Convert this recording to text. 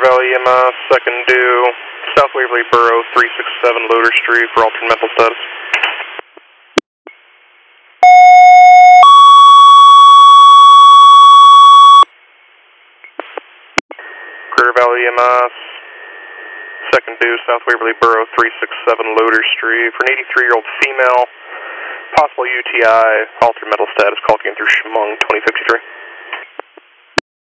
Valley EMS, second due, South Waverly Borough, 367 Loader Street for alternate mental status. Clear Valley EMS, second due, South Waverly Borough, 367 Loader Street for an 83-year-old female, possible UTI, alternate mental status, call came through Chemung 2053.